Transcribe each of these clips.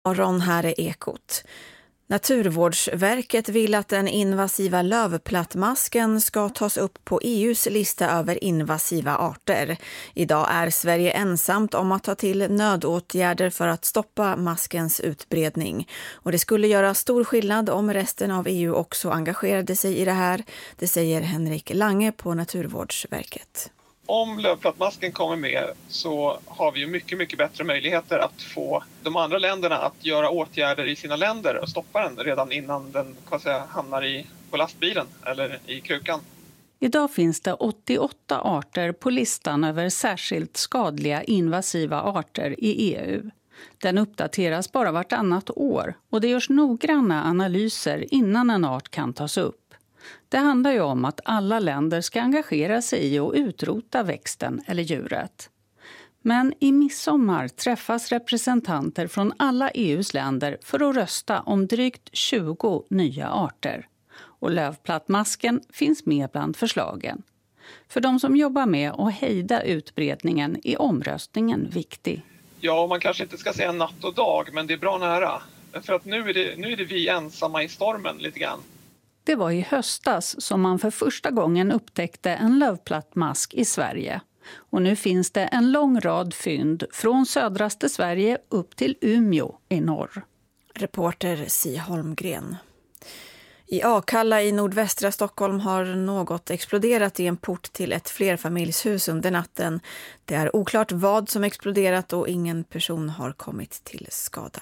Morgon, här är Ekot. Naturvårdsverket vill att den invasiva lövplattmasken ska tas upp på EUs lista över invasiva arter. Idag är Sverige ensamt om att ta till nödåtgärder för att stoppa maskens utbredning. Och det skulle göra stor skillnad om resten av EU också engagerade sig i det här. Det säger Henrik Lange på Naturvårdsverket. Om lövplattmasken kommer med så har vi ju mycket bättre möjligheter att få de andra länderna att göra åtgärder i sina länder och stoppa den redan innan den hamnar på lastbilen eller i krukan. Idag finns det 88 arter på listan över särskilt skadliga invasiva arter i EU. Den uppdateras bara vartannat år och det görs noggranna analyser innan en art kan tas upp. Det handlar ju om att alla länder ska engagera sig i och utrota växten eller djuret. Men i midsommar träffas representanter från alla EUs länder för att rösta om drygt 20 nya arter. Och lövplattmasken finns med bland förslagen. För de som jobbar med att hejda utbredningen är omröstningen viktig. Ja, man kanske inte ska säga natt och dag, men det är bra nära. För att nu är det vi ensamma i stormen lite grann. Det var i höstas som man för första gången upptäckte en lövplattmask i Sverige. Och nu finns det en lång rad fynd från södraste Sverige upp till Umeå i norr. Reporter Si Holmgren. I Akalla i nordvästra Stockholm har något exploderat i en port till ett flerfamiljshus under natten. Det är oklart vad som exploderat och ingen person har kommit till skada.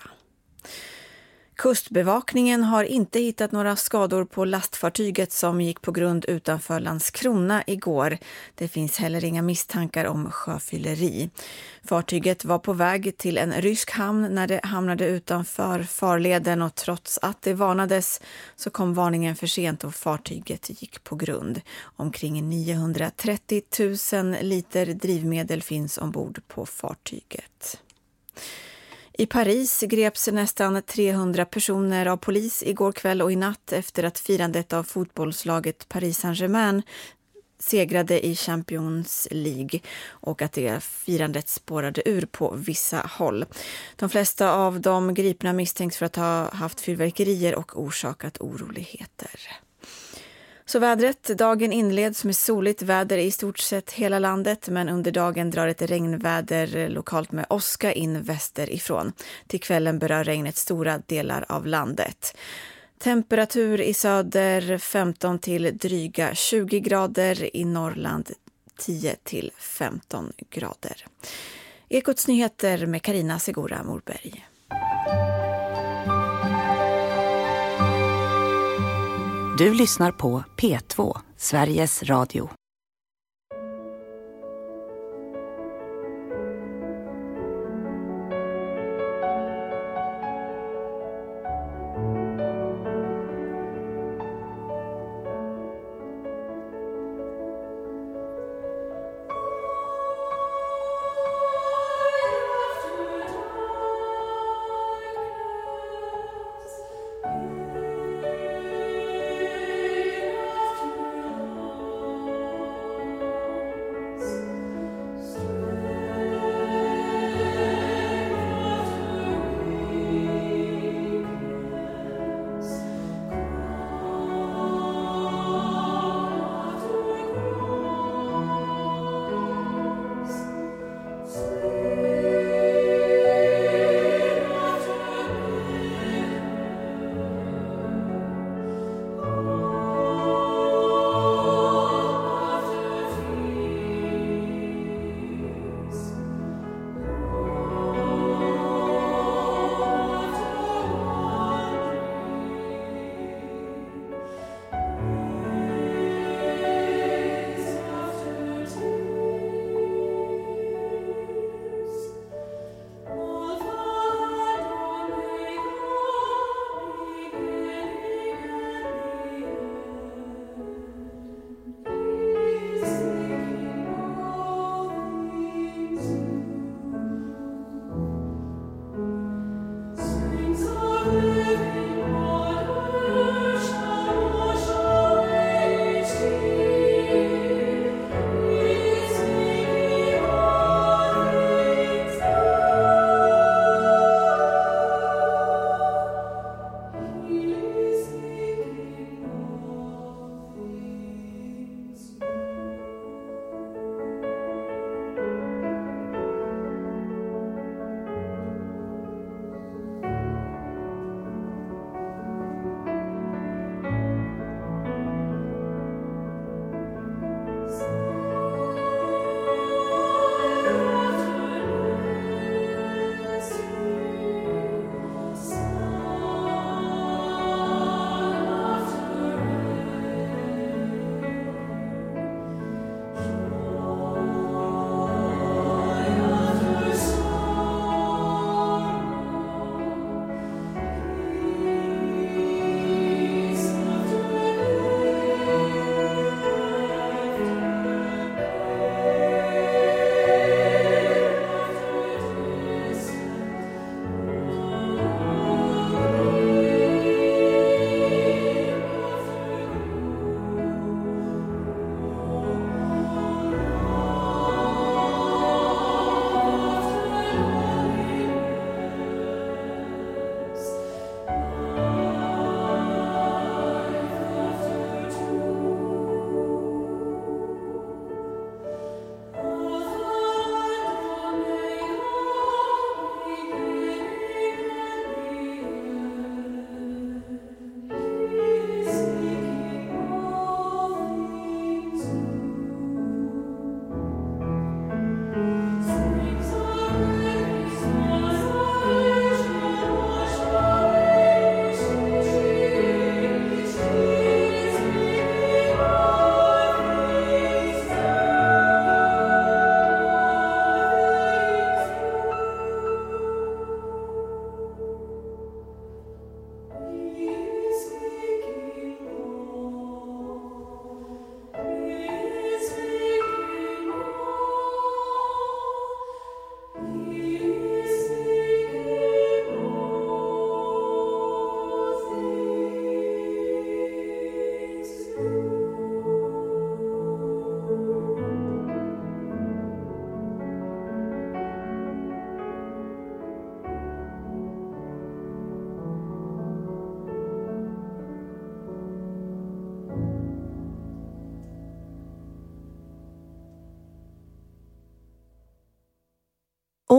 Kustbevakningen har inte hittat några skador på lastfartyget som gick på grund utanför Landskrona igår. Det finns heller inga misstankar om sjöfylleri. Fartyget var på väg till en rysk hamn när det hamnade utanför farleden och trots att det varnades så kom varningen för sent och fartyget gick på grund. Omkring 930 000 liter drivmedel finns ombord på fartyget. I Paris greps nästan 300 personer av polis igår kväll och i natt efter att firandet av fotbollslaget Paris Saint-Germain segrade i Champions League och att det firandet spårade ur på vissa håll. De flesta av de gripna misstänks för att ha haft fyrverkerier och orsakat oroligheter. Så vädret, dagen inleds med soligt väder i stort sett hela landet men under dagen drar ett regnväder lokalt med åska in västerifrån. Till kvällen berör regnet stora delar av landet. Temperatur i söder 15 till dryga 20 grader, i Norrland 10 till 15 grader. Ekots nyheter med Carina Segura Morberg. Du lyssnar på P2, Sveriges Radio.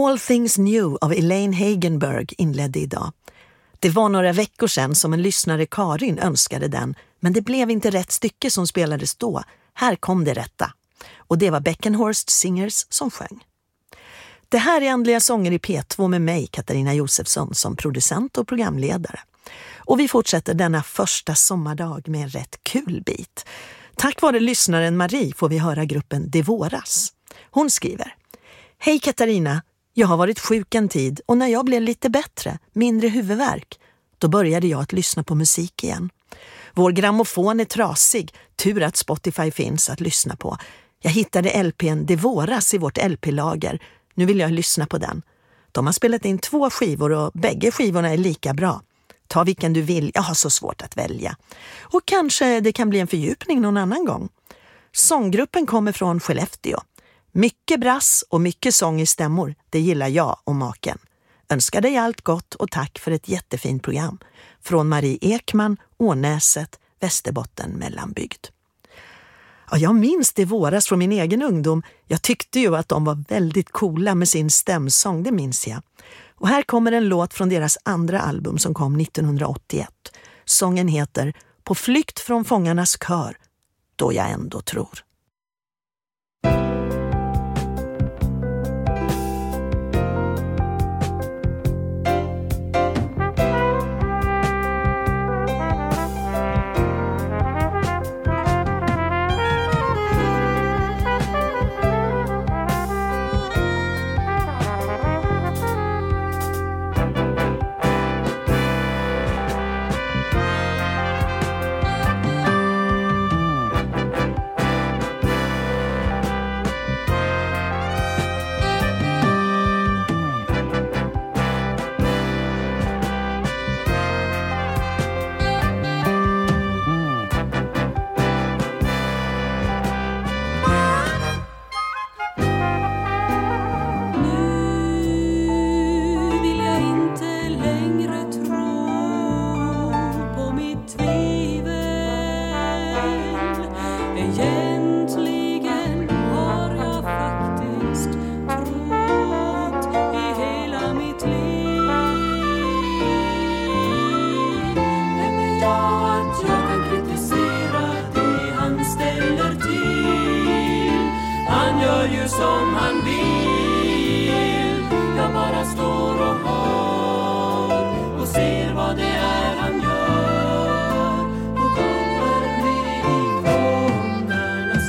All Things New av Elaine Hagenberg inledde idag. Det var några veckor sedan som en lyssnare Karin önskade den, men det blev inte rätt stycke som spelades då. Här kom det rätta. Och det var Beckenhorst Singers som sjöng. Det här är Andliga sånger i P2 med mig, Katarina Josefsson, som producent och programledare. Och vi fortsätter denna första sommardag med en rätt kul bit. Tack vare lyssnaren Marie får vi höra gruppen Det Våras. Hon skriver: Hej Katarina, jag har varit sjuk en tid och när jag blev lite bättre, mindre huvudvärk, då började jag att lyssna på musik igen. Vår grammofon är trasig, tur att Spotify finns att lyssna på. Jag hittade LP:n Det Våras i vårt LP-lager. Nu vill jag lyssna på den. De har spelat in 2 skivor och bägge skivorna är lika bra. Ta vilken du vill, jag har så svårt att välja. Och kanske det kan bli en fördjupning någon annan gång. Sånggruppen kommer från Skellefteå. Mycket brass och mycket sång i stämmor, det gillar jag och maken. Önskar dig allt gott och tack för ett jättefint program. Från Marie Ekman, Ånäset, Västerbotten, Mellanbygd. Ja, jag minns Det Våras från min egen ungdom. Jag tyckte ju att de var väldigt coola med sin stämsång, det minns jag. Och här kommer en låt från deras andra album som kom 1981. Sången heter På flykt från fångarnas kör, då jag ändå tror. Som han vill. Jag bara står och hör och ser vad det är han gör och gapar med i fångarnas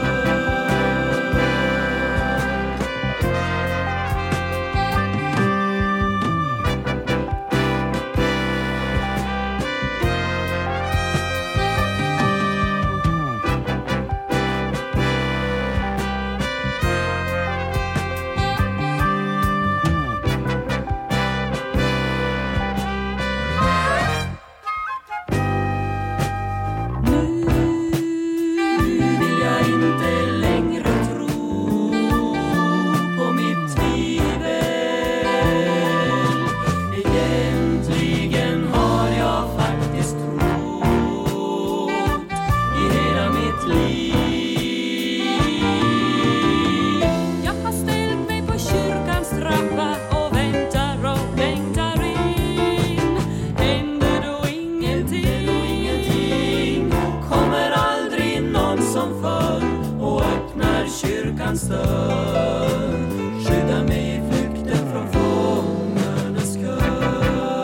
skydda mig i flykten från fångarnas kör.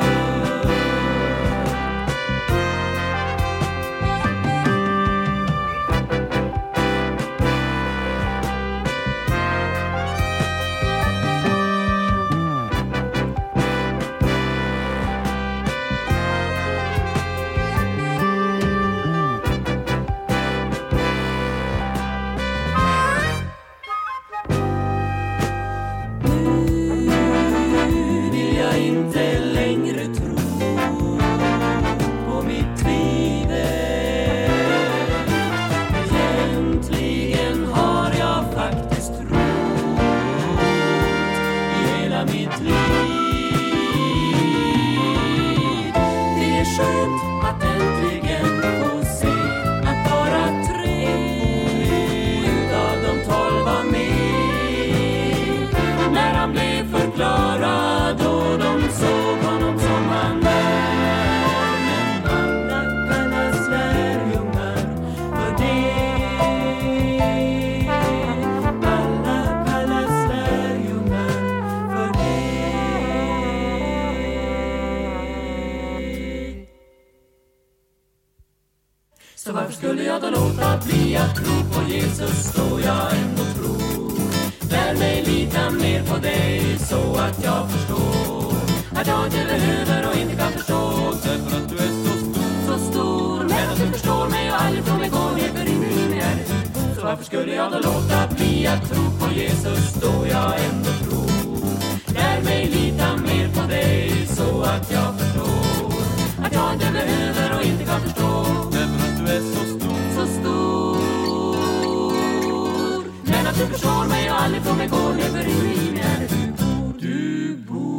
skulle jag då låta bli att tro på Jesus då jag ändå tror? Lär mig lita mer på dig så att jag förstår att jag inte behöver och inte kan förstå. Därför att du är så stor, men att du förstår mig och aldrig från mig går ner för in i hjärtat. Så varför skulle jag då låta bli att tro på Jesus då jag ändå tror? Lär mig lita mer på dig så att jag förstår att jag inte behöver och inte kan förstå. Därför att du är så stor, men att du förstår mig och aldrig från mig går ner för in i du bor.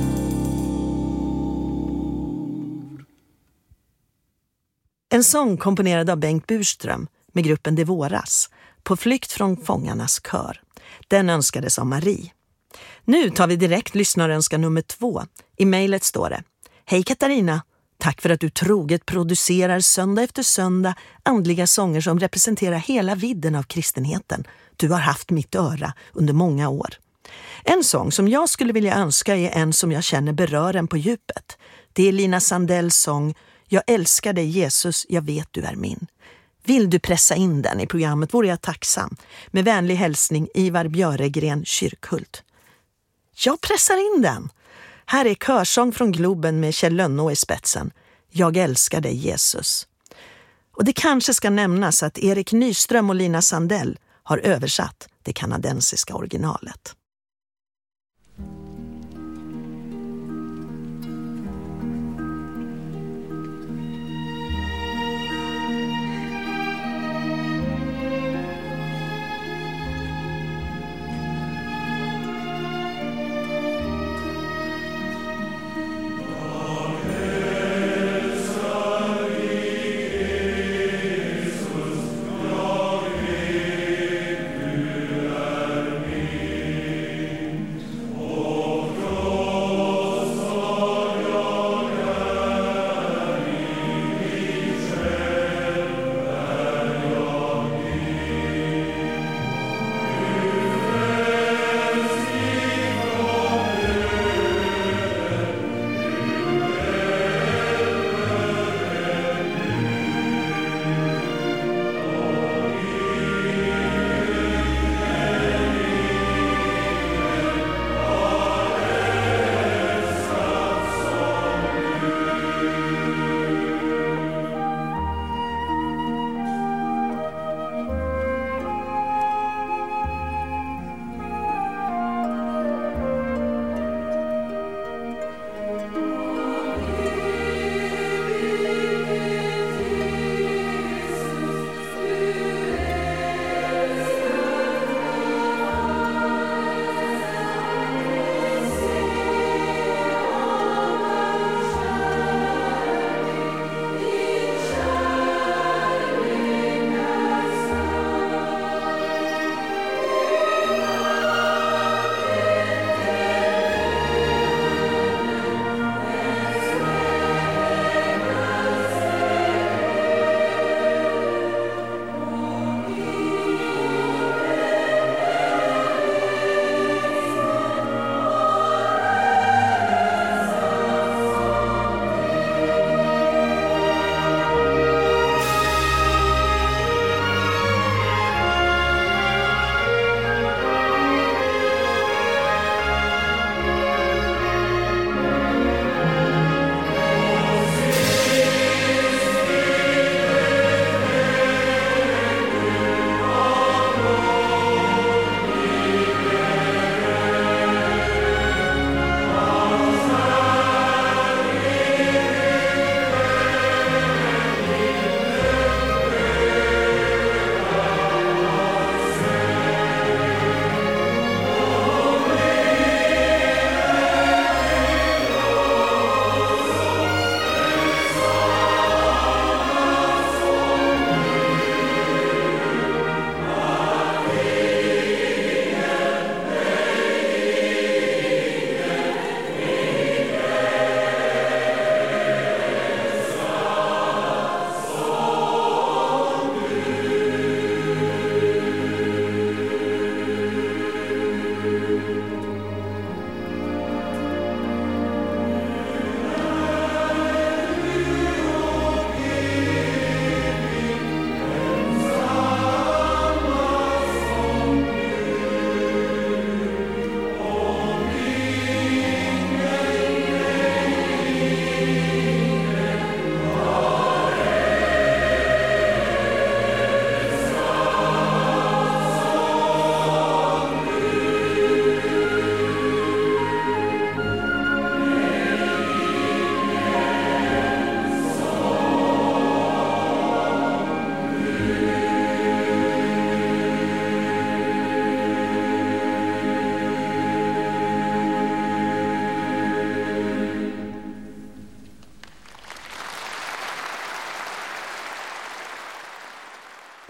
En sång komponerad av Bengt Burström med gruppen Det Våras, På flykt från fångarnas kör. Den önskades av Marie. Nu tar vi direkt lyssnarönskan nummer 2. I mejlet står det: Hej Katarina, tack för att du troget producerar söndag efter söndag andliga sånger som representerar hela vidden av kristenheten. Du har haft mitt öra under många år. En sång som jag skulle vilja önska är en som jag känner berör en på djupet. Det är Lina Sandells sång Jag älskar dig Jesus, jag vet du är min. Vill du pressa in den i programmet vore jag tacksam. Med vänlig hälsning Ivar Björegren, Kyrkhult. Jag pressar in den. Här är körsång från Globen med Kjell Lönnå i spetsen. Jag älskar dig Jesus. Och det kanske ska nämnas att Erik Nyström och Lina Sandell har översatt det kanadensiska originalet.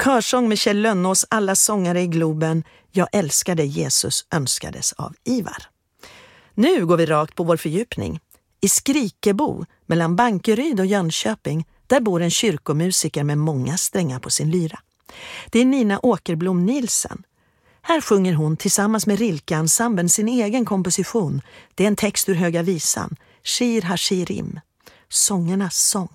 körsång med Kjell Lönnås, alla sångare i Globen. Jag älskar dig Jesus önskades av Ivar. Nu går vi rakt på vår fördjupning. I Skrikebo, mellan Bankeryd och Jönköping, där bor en kyrkomusiker med många strängar på sin lyra. Det är Nina Åkerblom Nielsen. Här sjunger hon tillsammans med Rilke-ensemblen sin egen komposition. Det är en text ur Höga visan, Shir Hashirim, sångernas sång.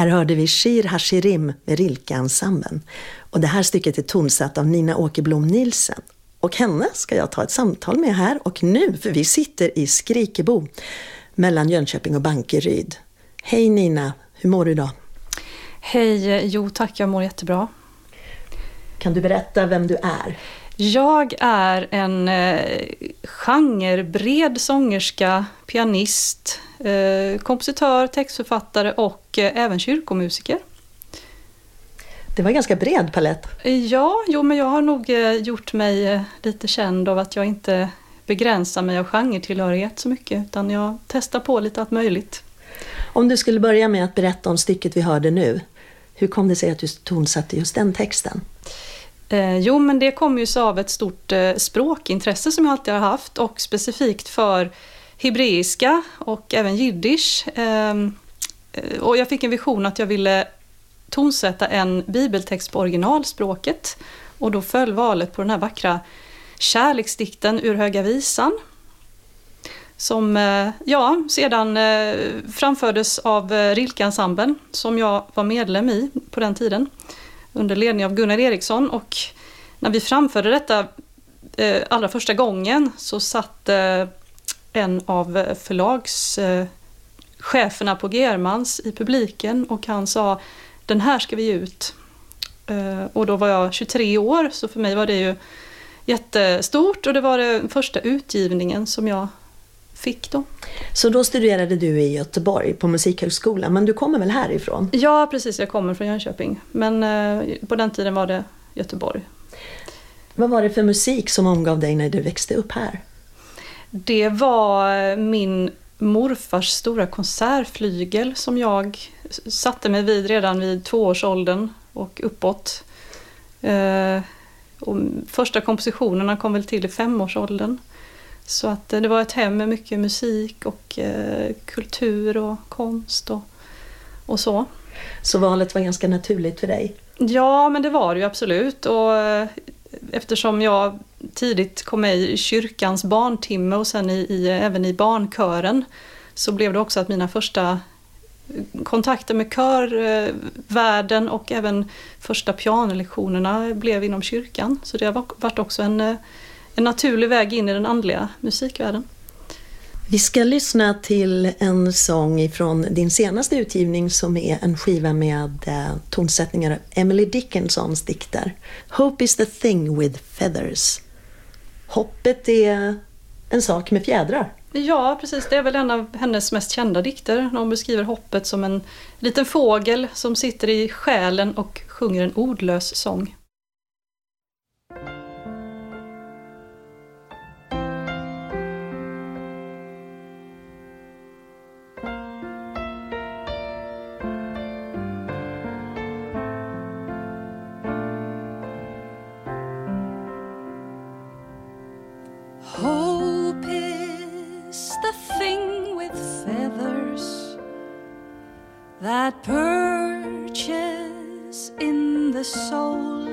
Här hörde vi Shir Hashirim med Rilke-ensemblen. Och det här stycket är tonsatt av Nina Åkerblom Nielsen. Och henne ska jag ta ett samtal med här och nu, för vi sitter i Skrikebo mellan Jönköping och Bankeryd. Hej Nina, hur mår du idag? Hej, jo tack, jag mår jättebra. Kan du berätta vem du är? Jag är en genrebred sångerska, pianist, kompositör, textförfattare och även kyrkomusiker. Det var en ganska bred palett. Ja, men jag har nog gjort mig lite känd av att jag inte begränsar mig av genretillhörighet så mycket, utan jag testar på lite allt möjligt. Om du skulle börja med att berätta om stycket vi hörde nu, hur kom det sig att du tonsatte just den texten? Jo, men det kom ju så av ett stort språkintresse som jag alltid har haft, och specifikt för hebreiska och även jiddisch. Och jag fick en vision att jag ville tonsätta en bibeltext på originalspråket, och då föll valet på den här vackra kärleksdikten ur Höga visan, som sedan framfördes av Rilke-ensemblen som jag var medlem i på den tiden under ledning av Gunnar Eriksson. Och när vi framförde detta allra första gången så satt en av förlagscheferna på Germans i publiken, och han sa: den här ska vi ut. Och då var jag 23 år, så för mig var det ju jättestort, och det var den första utgivningen som jag fick då. Så då studerade du i Göteborg på Musikhögskolan, men du kommer väl härifrån? Ja, precis, jag kommer från Jönköping, men på den tiden var det Göteborg. Vad var det för musik som omgav dig när du växte upp här? Det var min morfars stora konsertflygel som jag satte mig vid redan vid 2-årsåldern och uppåt. Och första kompositionerna kom väl till i 5-årsåldern. Så att det var ett hem med mycket musik och kultur och konst och så. Så valet var ganska naturligt för dig? Ja, men det var det ju absolut. Och eftersom jag tidigt kom med i kyrkans barntimme och sen även i barnkören, så blev det också att mina första kontakter med körvärlden och även första pianolektionerna blev inom kyrkan. Så det har varit också en naturlig väg in i den andliga musikvärlden. Vi ska lyssna till en sång från din senaste utgivning som är en skiva med tonsättningar av Emily Dickinsons dikter. Hope is the thing with feathers. Hoppet är en sak med fjädrar. Ja, precis. Det är väl en av hennes mest kända dikter. Hon beskriver hoppet som en liten fågel som sitter i själen och sjunger en ordlös sång. Hope is the thing with feathers that perches in the soul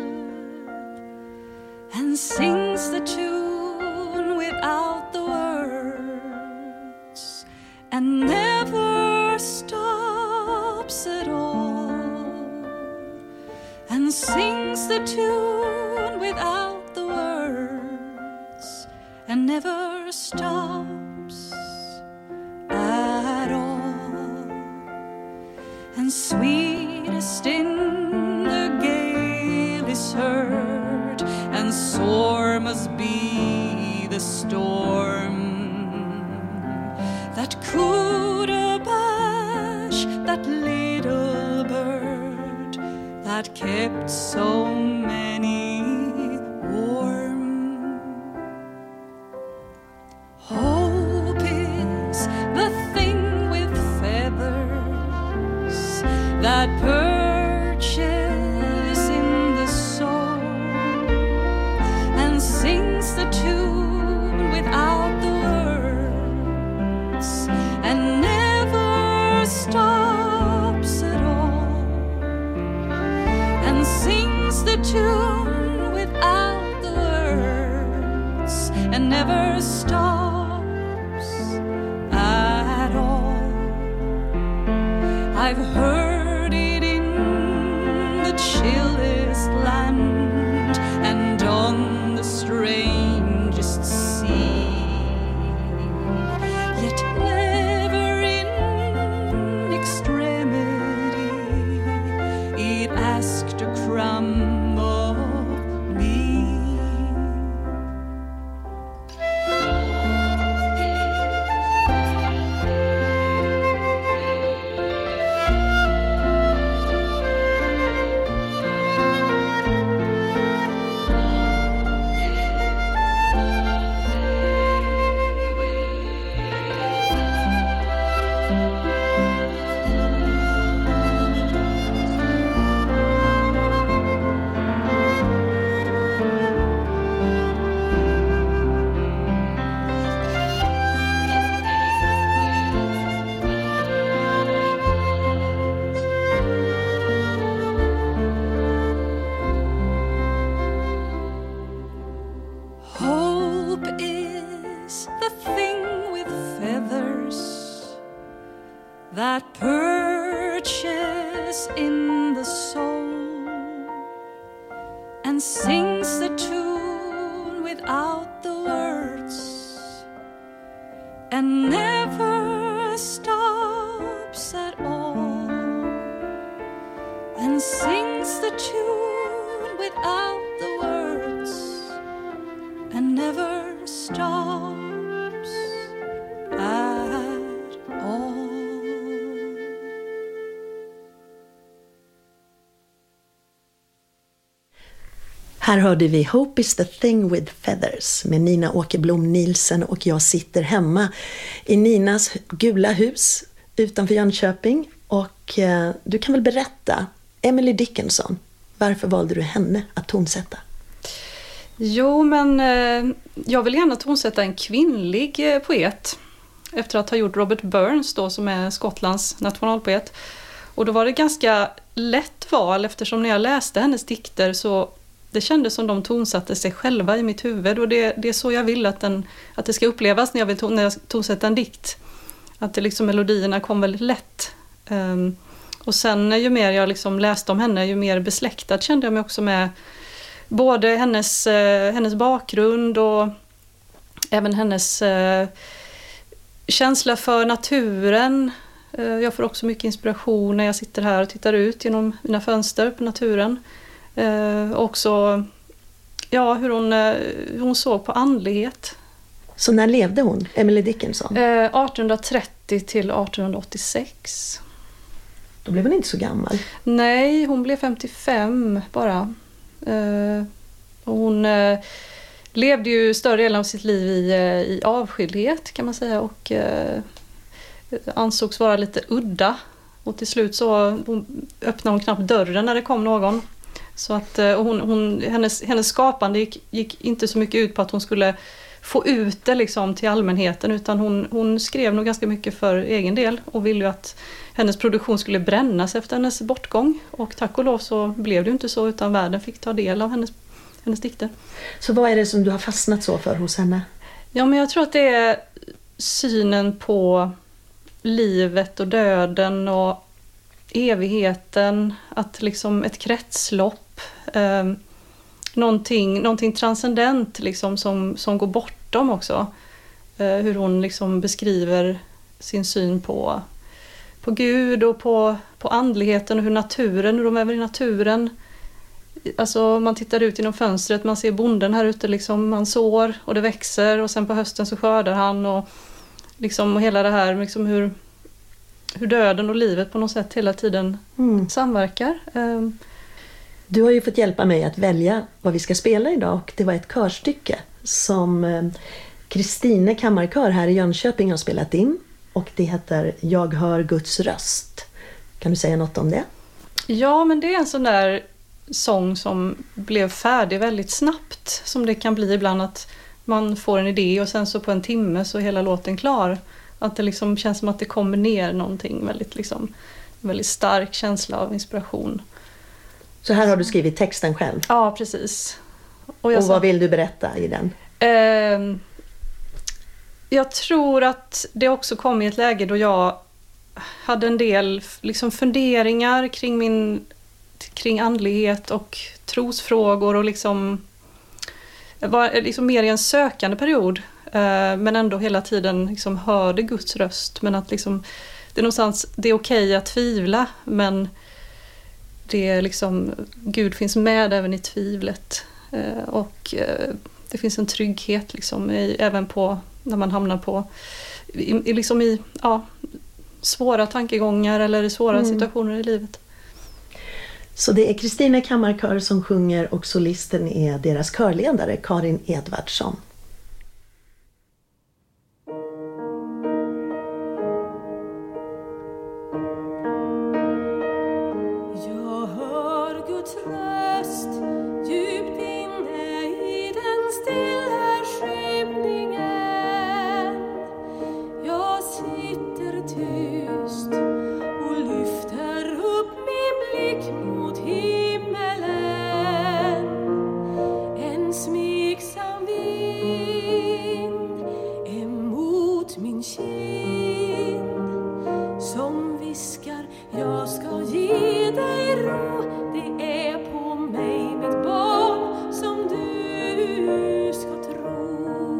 and sings the tune without the words and never stops at all, and sings the tune without the words and never stops at all. And sweetest in the gale is heard, and sore must be the storm that could abash that little bird that kept so many warm. Hope is the thing with feathers that perches in the soul and sings the tune without the words and never stops at all, and sings the tune without the words and never stops at all. I've heard it strangest sea. Yet never in extremity it asked a crumb of me. Hope is the thing with feathers that perches in the soul and sings the tune without the words and never stops at all, and sings the tune without the words and never stops at all. Här hörde vi Hope is the thing with feathers med Nina Åkerblom Nielsen, och jag sitter hemma i Ninas gula hus utanför Jönköping. Och du kan väl berätta, Emily Dickinson, varför valde du henne att tonsätta? Jo, men jag vill gärna tonsätta en kvinnlig poet efter att ha gjort Robert Burns då, som är Skottlands nationalpoet. Och då var det ganska lätt val, eftersom när jag läste hennes dikter så det kändes som de tonsatte sig själva i mitt huvud, och det är så jag vill att det ska upplevas när jag tonsätta en dikt. Att det liksom, melodierna kom väldigt lätt. Och sen ju mer jag liksom läste om henne, ju mer besläktad kände jag mig också med både hennes bakgrund och även hennes känsla för naturen. Jag får också mycket inspiration när jag sitter här och tittar ut genom mina fönster på naturen. Också hur hon såg på andlighet. Så när levde hon, Emily Dickinson? 1830 till 1886. Då blev hon inte så gammal. Nej, hon blev 55 bara. Och hon levde ju större delen av sitt liv i avskildhet, kan man säga, och ansågs vara lite udda. Och till slut så öppnade hon knappt dörren när det kom någon. Så att hennes skapande gick inte så mycket ut på att hon skulle få ut det liksom till allmänheten, utan hon skrev nog ganska mycket för egen del och ville ju att hennes produktion skulle brännas efter hennes bortgång. Och tack och lov så blev det ju inte så, utan världen fick ta del av hennes dikter. Så vad är det som du har fastnat så för hos henne? Ja, men jag tror att det är synen på livet och döden och evigheten, att liksom ett kretslopp, någonting transcendent liksom som går bortom också. Hur hon liksom beskriver sin syn på Gud och på andligheten och hur de är i naturen. Alltså man tittar ut genom fönstret, man ser bonden här ute liksom, man sår och det växer och sen på hösten så skördar han, och liksom och hela det här liksom hur döden och livet på något sätt hela tiden samverkar. Du har ju fått hjälpa mig att välja vad vi ska spela idag, och det var ett körstycke som Kristine kammarkör här i Jönköping har spelat in, och det heter Jag hör Guds röst. Kan du säga något om det? Ja, men det är en sån där sång som blev färdig väldigt snabbt, som det kan bli ibland, att man får en idé och sen så på en timme så är hela låten klar. Att det liksom känns som att det kommer ner någonting väldigt stark känsla av inspiration. Så här har du skrivit texten själv? Ja, precis. Och vad vill du berätta i den? Jag tror att det också kom i ett läge då jag hade en del liksom funderingar kring andlighet och trosfrågor, och liksom jag var liksom mer i en sökande period. Men ändå hela tiden liksom hörde Guds röst. Men att liksom, det är någonstans, det är okej att tvivla, men det är liksom, Gud finns med även i tvivlet. Och det finns en trygghet liksom även på när man hamnar på liksom i svåra tankegångar eller svåra situationer i livet. Så det är Kristina Kammarkör som sjunger och solisten är deras körledare Karin Edvardsson. Jag hör Guds röst djupt inne i den stilla skymningen. Jag sitter tyst och lyfter upp min blick mot himmelen. En smiksam vind emot min kind som viskar, jag ska ge dig ro. Det är på mig, mitt barn, som du ska tro.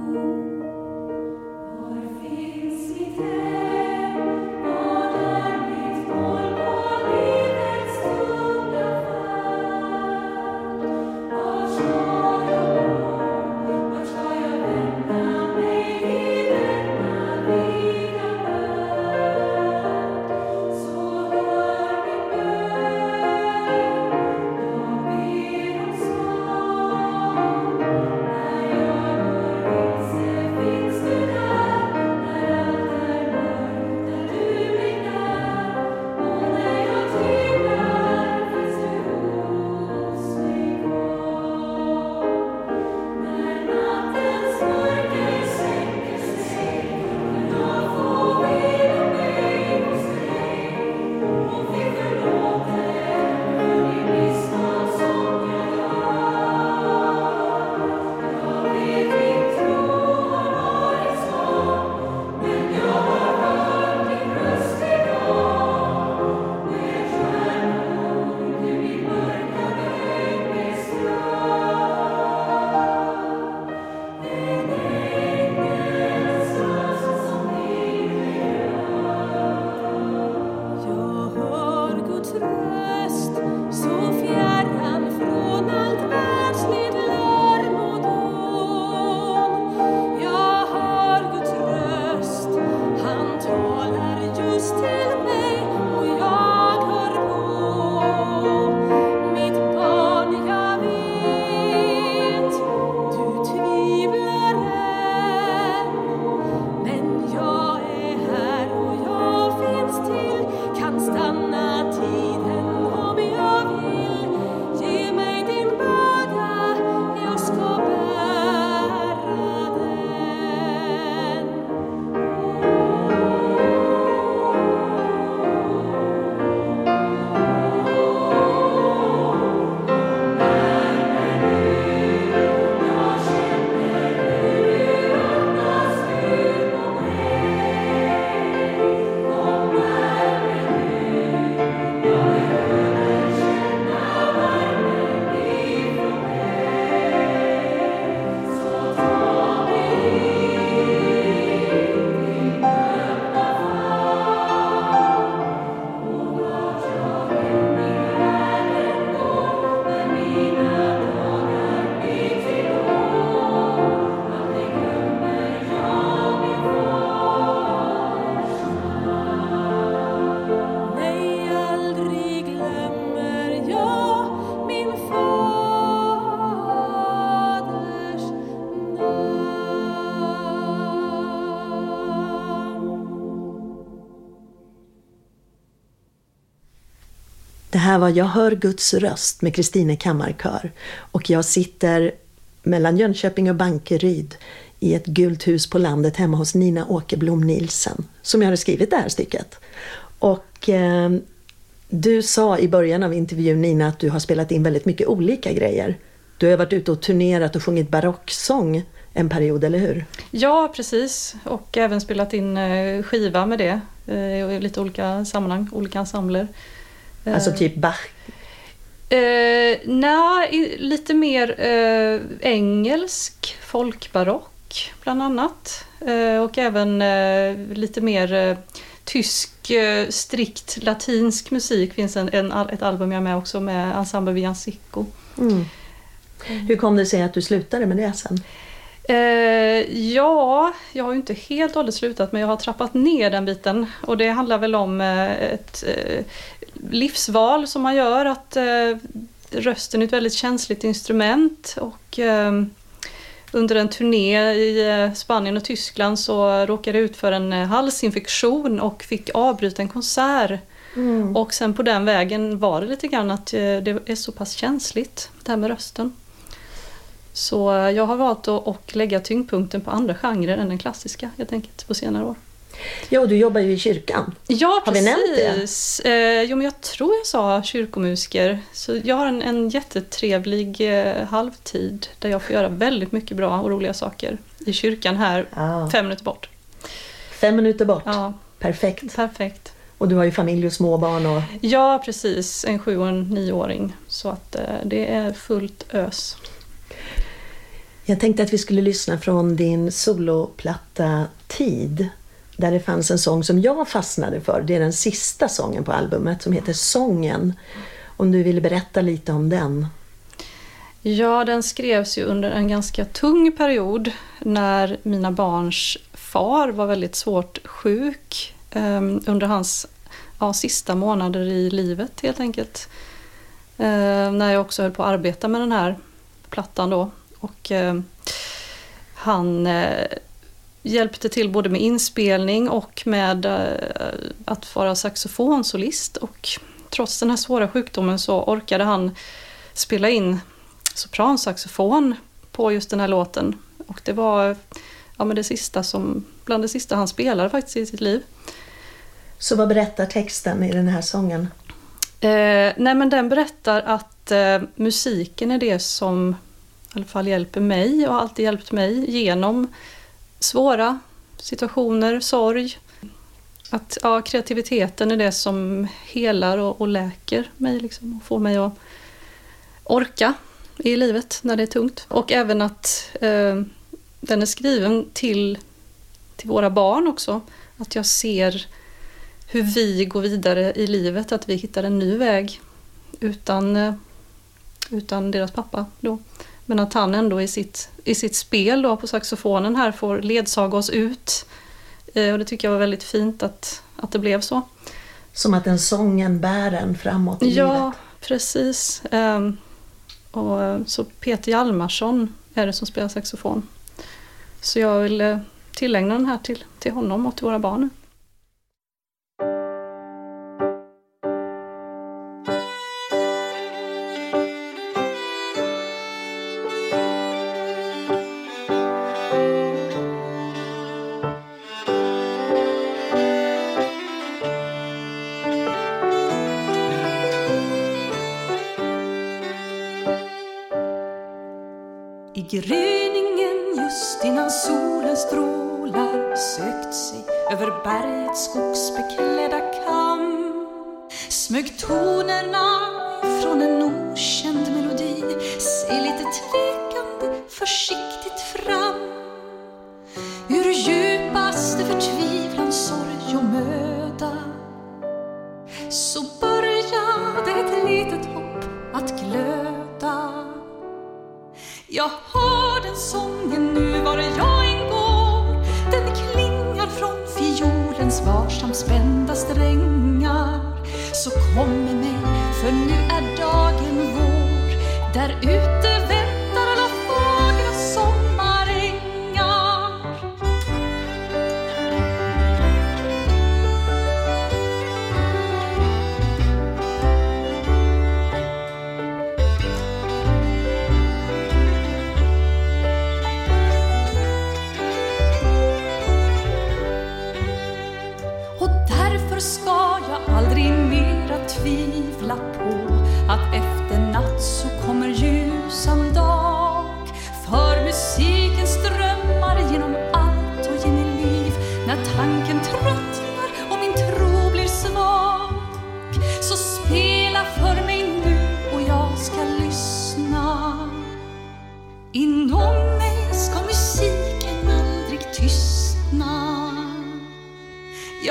Var finns mitt hem? Var är mitt mål på livets tunga färd? Vart ska jag gå? Vart ska jag vända mig i denna vida värld? Så hör min bön, jag ber om svar. När jag går vilse finns du där, när allt är mörkt, där du blir när. Och när jag tvivlar finns du hos mig kvar. När nattens mörker sänker sig kan jag få vila mig hos dig och fick förlåten för min misstag som jag gör. Jag vet min tro har varit svag, men jag har hört din röst idag. När stjärnor du min mörka väg beströdd. En ängels röst som ger mig röd. Jag hör Guds röst så fjärran från allt världsligt larm och dån. Jag hör Guds röst, han talar just till mig och jag hör på. Mitt barn, jag vet, du tvivlar än. Men jag är här och jag finns till, kan stanna tiden om jag vill. Ge mig din börda, jag ska bära den. Nej, aldrig glömmer jag min faders Det här var Jag hör Guds röst med Kristina Kammarkör. Och jag sitter mellan Jönköping och Bankeryd i ett gult hus på landet hemma hos Nina Åkerblom Nielsen, som jag hade skrivit det här stycket. Och du sa i början av intervjun, Nina, att du har spelat in väldigt mycket olika grejer. Du har varit ute och turnerat och sjungit barocksång en period, eller hur? Ja, precis. Och även spelat in skiva med det i lite olika sammanhang, olika ensembler. Alltså typ Bach? Lite mer engelsk folkbarock bland annat. Och även lite mer tysk, strikt latinsk musik. Finns ett album jag med också med Ensemble Villancico. Hur kom det sig att du slutade med det sen? Ja, jag har ju inte helt och hållet slutat, men jag har trappat ner den biten. Och det handlar väl om ett livsval som man gör, att rösten är ett väldigt känsligt instrument. Och under en turné i Spanien och Tyskland så råkade jag ut för en halsinfektion och fick avbryta en konsert. Och sen på den vägen var det lite grann att det är så pass känsligt, det här med rösten. Så jag har valt att lägga tyngdpunkten på andra genrer än den klassiska helt enkelt på senare år. Ja, och du jobbar ju i kyrkan. Ja, har precis. Vi nämnt det? Jo, men jag tror jag sa kyrkomusiker. Så jag har en jättetrevlig halvtid där jag får göra väldigt mycket bra och roliga saker i kyrkan här 5 minuter bort. 5 minuter bort? Ja. Perfekt. Och du har ju familj och småbarn och... Ja, precis. En 7- och en 9-åring. Så att det är fullt ös. Jag tänkte att vi skulle lyssna från din soloplatta Tid. Där det fanns en sång som jag fastnade för. Det är den sista sången på albumet som heter Sången. Om du ville berätta lite om den. Ja, den skrevs ju under en ganska tung period. När mina barns far var väldigt svårt sjuk. Under hans sista månader i livet helt enkelt. När jag också höll på att arbeta med den här plattan då. Och han hjälpte till både med inspelning och med att vara saxofonsolist. Och trots den här svåra sjukdomen så orkade han spela in sopransaxofon på just den här låten. Och det var bland det sista han spelade faktiskt i sitt liv. Så vad berättar texten i den här sången? Men den berättar att musiken är det som i alla fall hjälper mig och har alltid hjälpt mig genom svåra situationer, sorg. Att kreativiteten är det som helar och läker mig liksom, och får mig att orka i livet när det är tungt. Och även att den är skriven till våra barn också. Att jag ser hur vi går vidare i livet, att vi hittar en ny väg utan deras pappa då. Men att han ändå i sitt spel då på saxofonen här får ledsaga oss ut. Och det tycker jag var väldigt fint att det blev så. Som att den sången bär en framåt i livet. Ja, precis. Och så Peter Hjalmarsson är det som spelar saxofon. Så jag vill tillägna den här till honom och till våra barn. I gryningen just innan solen strålar sökt sig över bergets skogsbeklädda kam smög tonerna från en okänd melodi sig lite tvekande försiktigt fram. Ur djupaste förtvivlan, sorg och möda så började ett litet hopp att glöda. Jag hör den sången nu var jag än går. Den klingar från fiolens varsamt spända strängar. Så kom med mig, för nu är dagen vår. Där ute väntar alla fagra sommarängar. Ska jag aldrig mera tvivla på att efter natt så kommer ljusan dag. För musiken strömmar genom allt och ger mig liv. När tanken tröttnar och min tro blir svag, så spela för mig nu och jag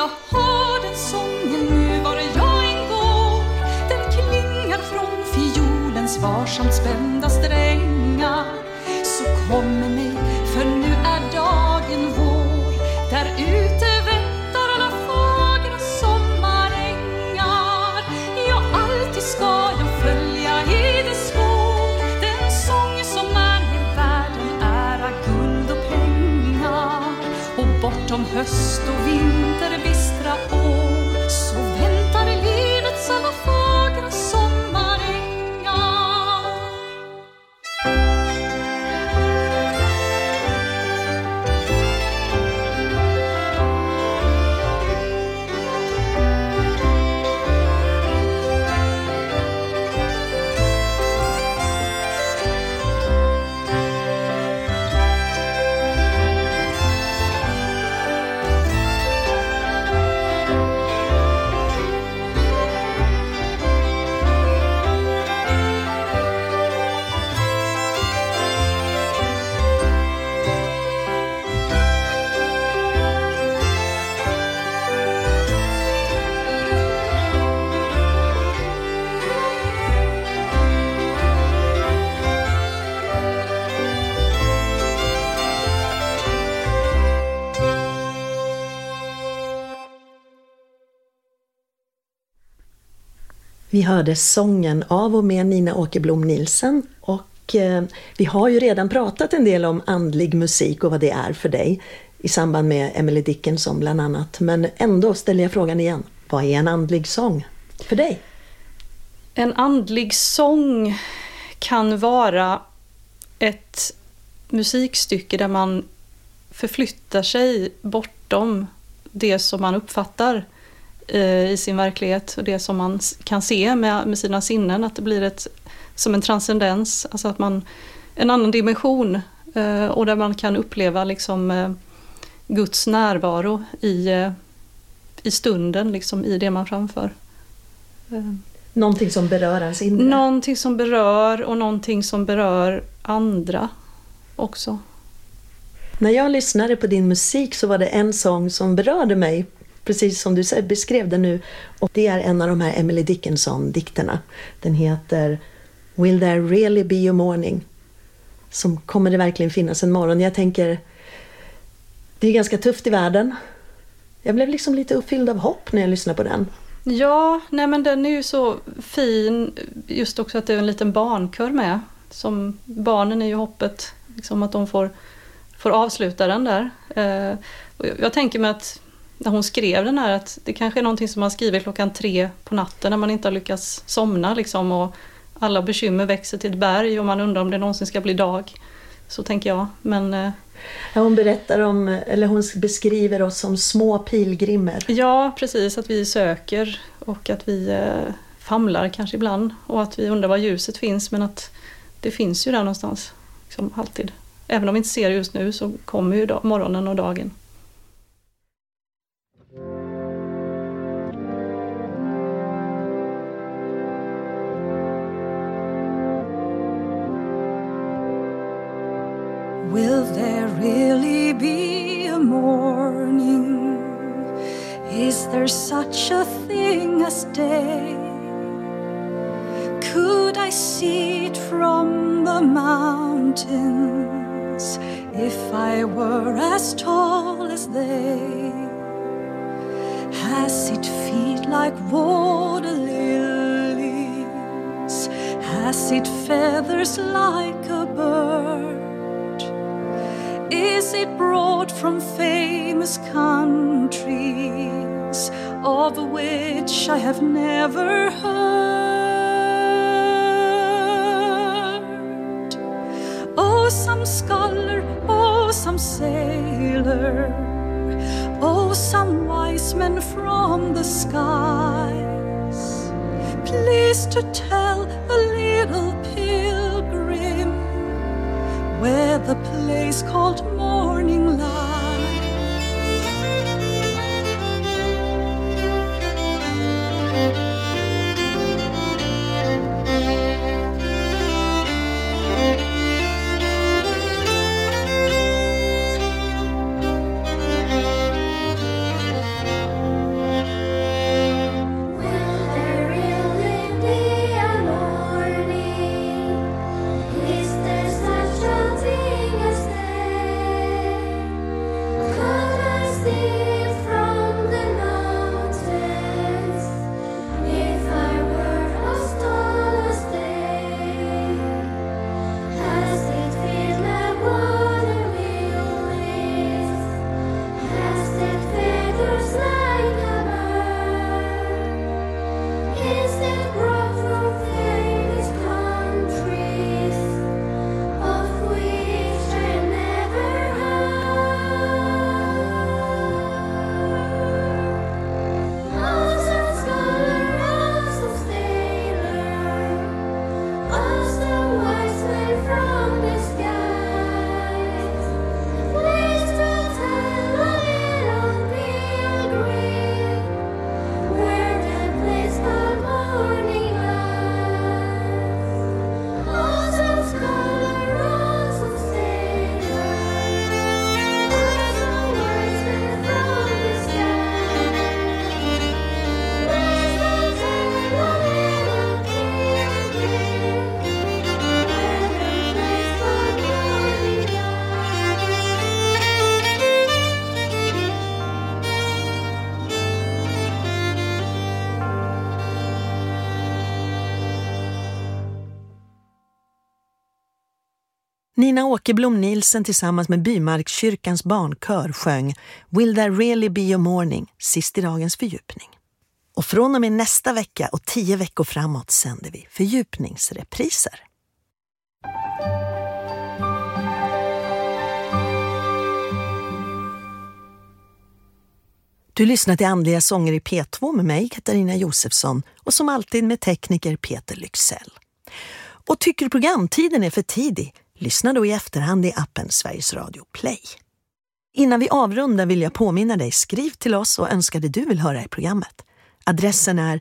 jag hör den sången nu var jag än går. Den klingar från fiolens varsamt spända strängar. Så kom med mig, för nu är dagen vår. Där ute väntar alla fagra sommarängar. Ja, alltid ska jag följa i dess spår. Den sång som är med världen ära, guld och pengar. Och bortom höst och vinter bistra år så väntar livets alla fagra sommarängar. Vi hörde sången av och med Nina Åkerblom Nielsen och vi har ju redan pratat en del om andlig musik och vad det är för dig i samband med Emily Dickinson bland annat. Men ändå ställer jag frågan igen. Vad är en andlig sång för dig? En andlig sång kan vara ett musikstycke där man förflyttar sig bortom det som man uppfattar i sin verklighet och det som man kan se med sina sinnen, att det blir som en transcendens, alltså att man en annan dimension och där man kan uppleva liksom Guds närvaro i stunden, liksom i det man framför. Någonting som berör ens inre. Någonting som berör och någonting som berör andra också. När jag lyssnade på din musik så var det en sång som berörde mig, precis som du beskrev det nu. Och det är en av de här Emily Dickinson-dikterna. Den heter Will there really be a morning? Som kommer det verkligen finnas en morgon? Jag tänker, det är ganska tufft i världen. Jag blev liksom lite uppfylld av hopp när jag lyssnade på den. Ja, nej men den är ju så fin, just också att det är en liten barnkör med. Som barnen är ju hoppet, liksom att de får avsluta den där. Jag tänker mig att när hon skrev den här, att det kanske är någonting som man skriver 3:00 på natten när man inte har lyckats somna liksom, och alla bekymmer växer till ett berg och man undrar om det någonsin ska bli dag. Så tänker jag. Men ja, hon berättar om, eller hon beskriver oss som små pilgrimer. Ja, precis, att vi söker och att vi famlar kanske ibland och att vi undrar var ljuset finns, men att det finns ju där någonstans liksom, alltid. Även om vi inte ser det just nu så kommer ju morgonen och dagen. Will there really be a morning? Is there such a thing as day? Could I see it from the mountains if I were as tall as they? Has it feet like water lilies? Has it feathers like a bird? Is it brought from famous countries of which I have never heard? Oh, some scholar, oh, some sailor, oh, some wise men from the skies, please to tell a little pilgrim where the place called morning lies. Nina Åkerblom Nielsen tillsammans med Bymarkskyrkans barnkör sjöng Will There Really Be a Morning sist i dagens fördjupning. Och från och med nästa vecka och 10 veckor framåt sänder vi fördjupningsrepriser. Du lyssnar till Andliga sånger i P2 med mig, Katarina Josefsson, och som alltid med tekniker Peter Lyxell. Och tycker programtiden är för tidig, lyssna då i efterhand i appen Sveriges Radio Play. Innan vi avrundar vill jag påminna dig, skriv till oss och önska det du vill höra i programmet. Adressen är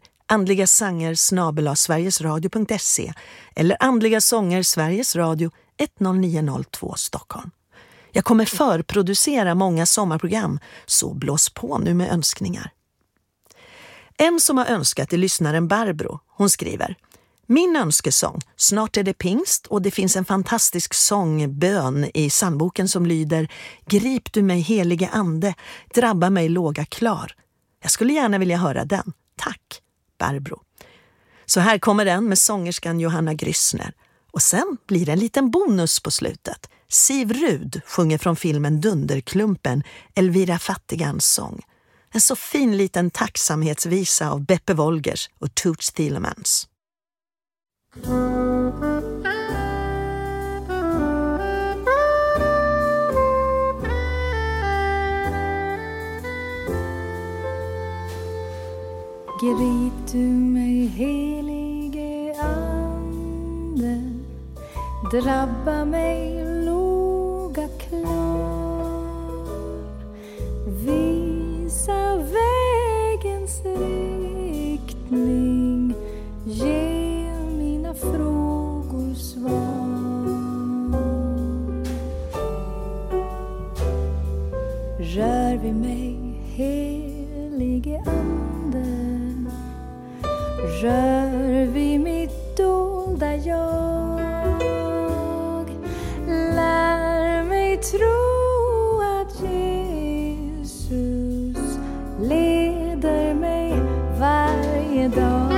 andligasanger@sverigesradio.se eller Andliga sånger Sveriges Radio 10902 Stockholm. Jag kommer förproducera många sommarprogram, så blås på nu med önskningar. En som har önskat är lyssnaren Barbro. Hon skriver: Min önskesång, snart är det pingst och det finns en fantastisk sångbön i psalmboken som lyder: Grip du mig helige ande, drabba mig låga klar. Jag skulle gärna vilja höra den. Tack, Barbro. Så här kommer den med sångerskan Johanna Grissner. Och sen blir det en liten bonus på slutet. Siv Rud sjunger från filmen Dunderklumpen Elvira Fattigans sång. En så fin liten tacksamhetsvisa av Beppe Wolgers och Toots Thielemans. Grip du mig helige ande, drabba mig låga klar, visa vägens riktning, ge mina frågor svar. Rör vid mig helige ande, rör vid mitt dolda jag. Lär mig tro att Jesus leder mig varje dag.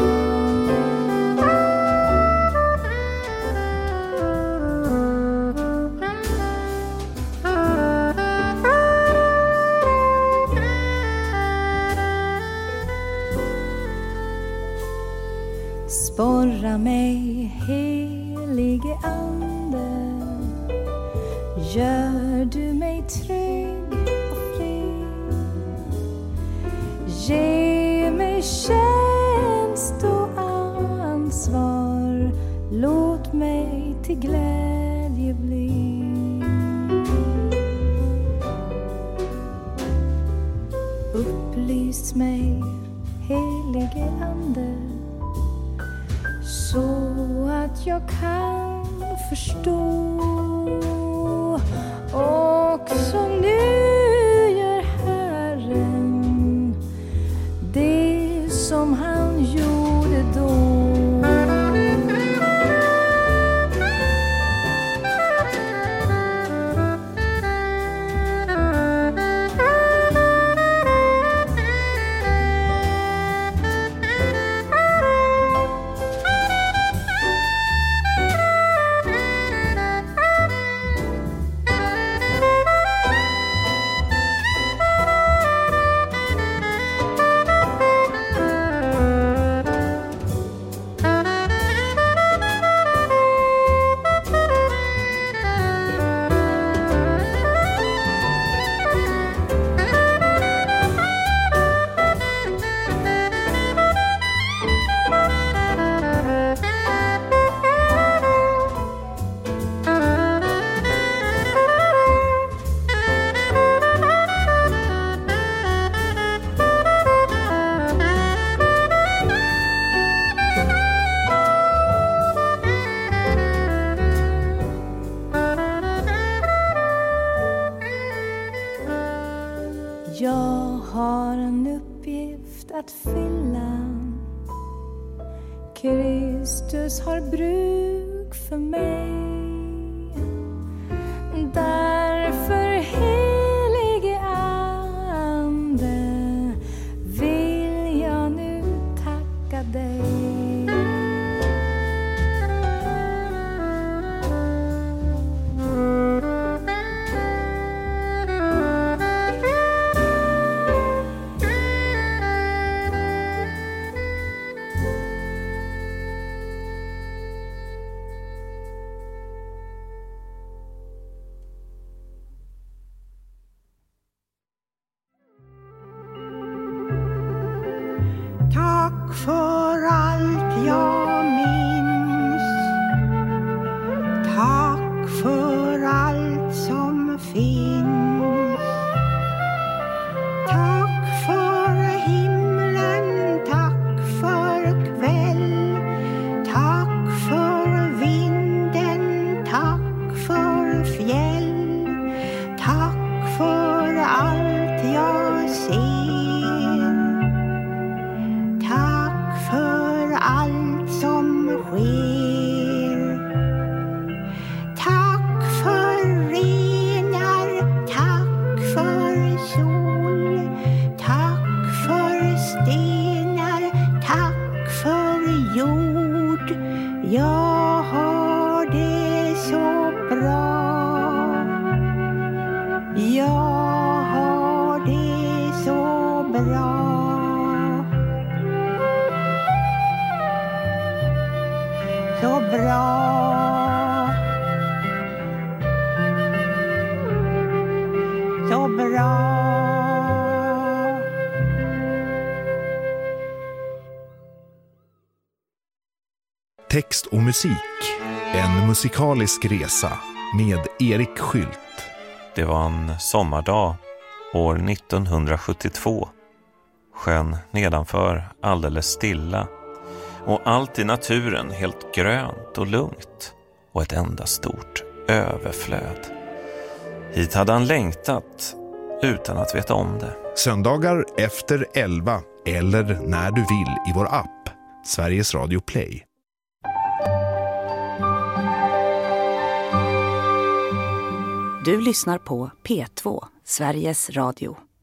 Sporra mig, helige ande, gör du mig trygg och fri. Ge mig tjänst och ansvar, låt mig till glädje bli. Upplys mig, helige ande, så att jag kan förstå. Och så nu gör Herren det som han gjorde då. Jag har en uppgift att fylla. Kristus har bruk för mig. Därför, helige ande, vill jag nu tacka dig. Tack för allt jag minns. Tack för allt som finns. Tack för himlen, tack för kväll. Tack för vinden, tack för fjäll. Tack för allt jag ser. Tack för allt som sker. Tack för renar, tack för sol. Tack för stenar, tack för jord. Jag har det så bra. Jag har det så bra. Så bra. Så bra. Text och musik. En musikalisk resa med Erik Skylt. Det var en sommardag år 1972. Sjön nedanför alldeles stilla. Och allt i naturen helt grönt och lugnt. Och ett enda stort överflöd. Hit hade han längtat utan att veta om det. Söndagar efter 11 eller när du vill i vår app. Sveriges Radio Play. Du lyssnar på P2, Sveriges Radio.